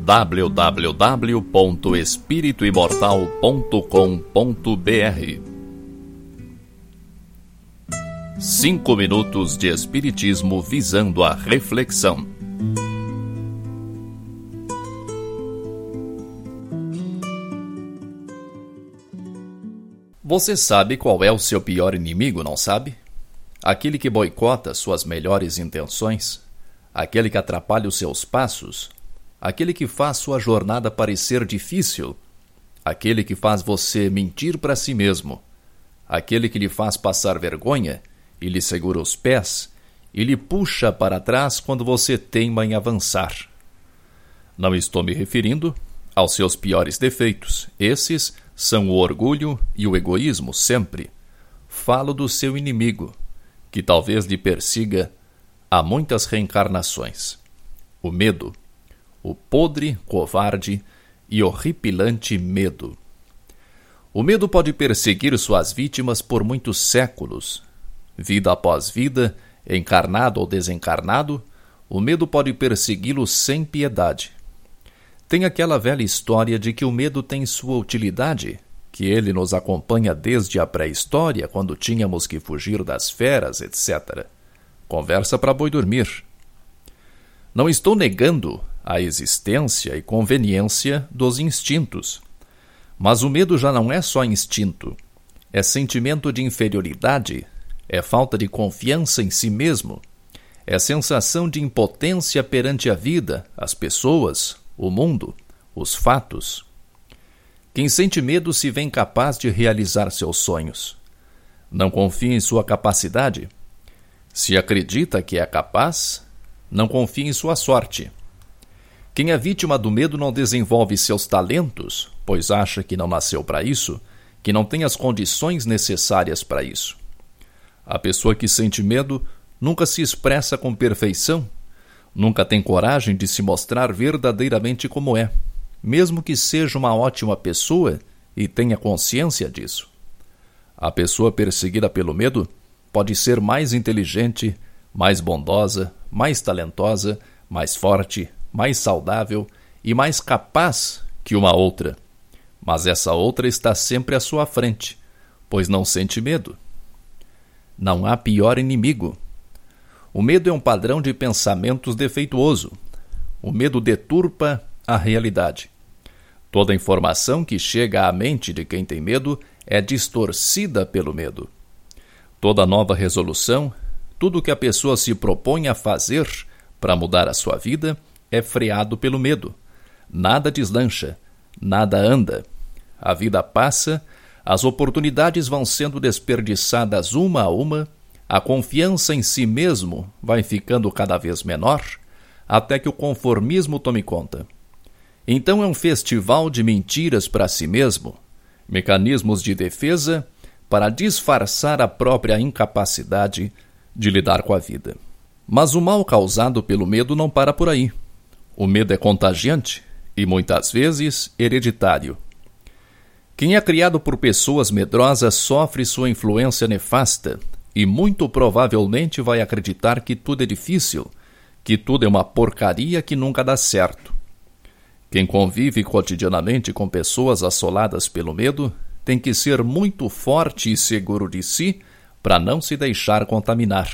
www.espirituimortal.com.br 5 minutos de Espiritismo visando a reflexão. Você sabe qual é o seu pior inimigo, não sabe? Aquele que boicota suas melhores intenções, aquele que atrapalha os seus passos, aquele que faz sua jornada parecer difícil, aquele que faz você mentir para si mesmo, aquele que lhe faz passar vergonha e lhe segura os pés e lhe puxa para trás quando você teima em avançar. Não estou me referindo aos seus piores defeitos. Esses são o orgulho e o egoísmo sempre. Falo do seu inimigo, que talvez lhe persiga há muitas reencarnações. O medo. O podre, covarde e horripilante medo. O medo pode perseguir suas vítimas por muitos séculos. Vida após vida, encarnado ou desencarnado, o medo pode persegui-lo sem piedade. Tem aquela velha história de que o medo tem sua utilidade, que ele nos acompanha desde a pré-história, quando tínhamos que fugir das feras, etc. Conversa para boi dormir. Não estou negando a existência e conveniência dos instintos. Mas o medo já não é só instinto. É sentimento de inferioridade, é falta de confiança em si mesmo, é sensação de impotência perante a vida, as pessoas, o mundo, os fatos. Quem sente medo se vê incapaz de realizar seus sonhos. Não confia em sua capacidade. Se acredita que é capaz, não confia em sua sorte. Quem é vítima do medo não desenvolve seus talentos, pois acha que não nasceu para isso, que não tem as condições necessárias para isso. A pessoa que sente medo nunca se expressa com perfeição, nunca tem coragem de se mostrar verdadeiramente como é, mesmo que seja uma ótima pessoa e tenha consciência disso. A pessoa perseguida pelo medo pode ser mais inteligente, mais bondosa, mais talentosa, mais forte, mais saudável e mais capaz que uma outra. Mas essa outra está sempre à sua frente, pois não sente medo. Não há pior inimigo. O medo é um padrão de pensamentos defeituoso. O medo deturpa a realidade. Toda informação que chega à mente de quem tem medo é distorcida pelo medo. Toda nova resolução, tudo que a pessoa se propõe a fazer para mudar a sua vida, é freado pelo medo. Nada deslancha, nada anda. A vida passa, as oportunidades vão sendo desperdiçadas uma a uma, a confiança em si mesmo vai ficando cada vez menor, até que o conformismo tome conta. Então é um festival de mentiras para si mesmo, mecanismos de defesa para disfarçar a própria incapacidade de lidar com a vida. Mas o mal causado pelo medo não para por aí. O medo é contagiante e, muitas vezes, hereditário. Quem é criado por pessoas medrosas sofre sua influência nefasta e muito provavelmente vai acreditar que tudo é difícil, que tudo é uma porcaria que nunca dá certo. Quem convive cotidianamente com pessoas assoladas pelo medo tem que ser muito forte e seguro de si para não se deixar contaminar.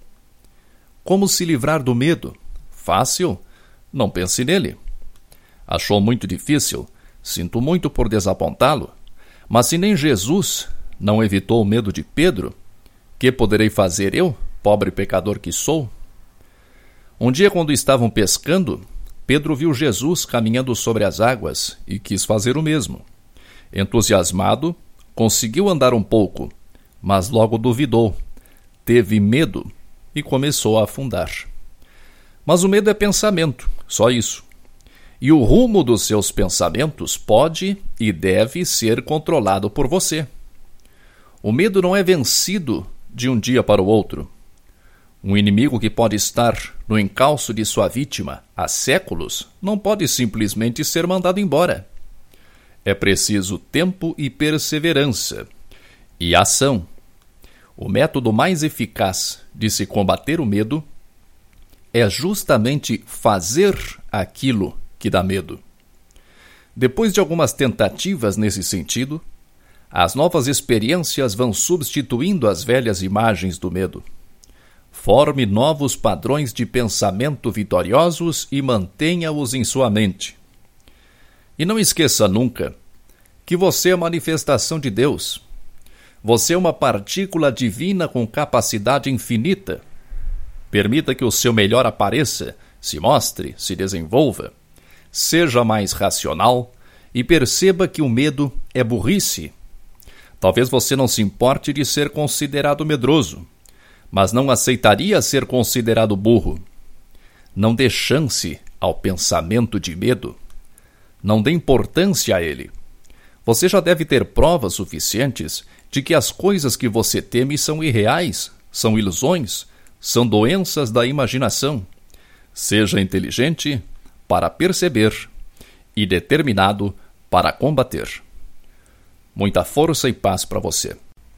Como se livrar do medo? Fácil? Não pense nele. Achou muito difícil? Sinto muito por desapontá-lo. Mas se nem Jesus não evitou o medo de Pedro, que poderei fazer eu, pobre pecador que sou? Um dia, quando estavam pescando, Pedro viu Jesus caminhando sobre as águas e quis fazer o mesmo. Entusiasmado, conseguiu andar um pouco, mas logo duvidou, teve medo e começou a afundar. Mas o medo é pensamento, só isso. E o rumo dos seus pensamentos pode e deve ser controlado por você. O medo não é vencido de um dia para o outro. Um inimigo que pode estar no encalço de sua vítima há séculos não pode simplesmente ser mandado embora. É preciso tempo e perseverança e ação. O método mais eficaz de se combater o medo é justamente fazer aquilo que dá medo. Depois de algumas tentativas nesse sentido, as novas experiências vão substituindo as velhas imagens do medo. Forme novos padrões de pensamento vitoriosos e mantenha-os em sua mente. E não esqueça nunca que você é a manifestação de Deus. Você é uma partícula divina com capacidade infinita. Permita que o seu melhor apareça, se mostre, se desenvolva. Seja mais racional e perceba que o medo é burrice. Talvez você não se importe de ser considerado medroso, mas não aceitaria ser considerado burro. Não dê chance ao pensamento de medo. Não dê importância a ele. Você já deve ter provas suficientes de que as coisas que você teme são irreais, são ilusões, são doenças da imaginação. Seja inteligente para perceber e determinado para combater. Muita força e paz para você.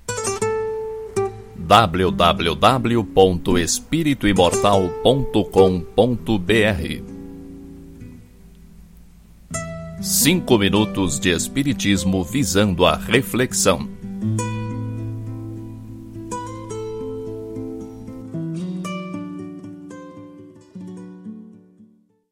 www.espirituimortal.com.br 5 minutos de espiritismo visando a reflexão.